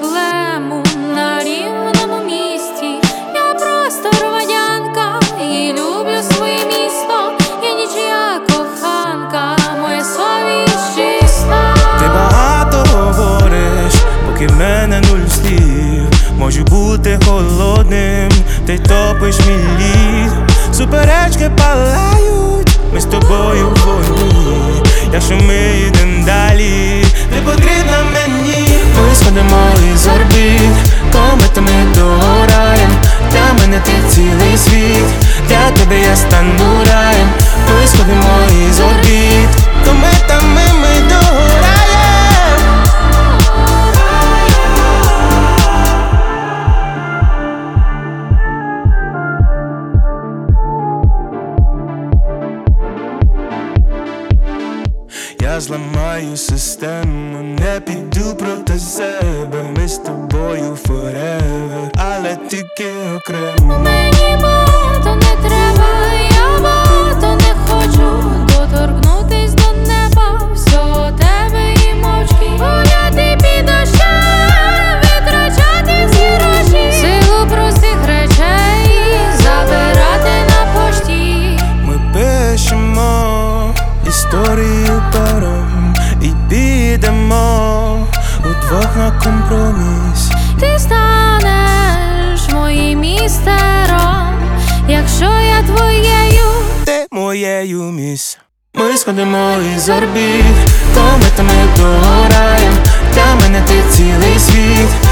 проблему на рівному місці. Я просто громадянка і люблю своє місто. Я нічия коханка, моя совість чиста. Ти багато говориш, поки в мене нуль слів. Можу бути холодним, ти топиш мій лід. Суперечки палають, ми з тобою в вогні. Якщо ми йдем далі, ти потрібна мені. Ми сходимо із орбіт, кометами догораєм. Для мене ти цілий світ, для тебе я стану раєм. Ми сходимо із орбіт, кометами ми догораєм. Я зламаю систему, не піду проти себе. Ми з тобою forever, але тільки окремо. Мені багато не треба, я багато не хочу. Доторкнутись до неба, всього тебе і мовчки. Гуляти під дощем, витрачати всі гроші. Силу простих речей забирати на пошті. Ми пишемо історію пером і підемо удвох на компроміс. Ти станеш моїм містером, якщо я твоєю. Ти моєю міс. Ми сходимо із орбіт, кометами догораєм. Для мене ти цілий світ,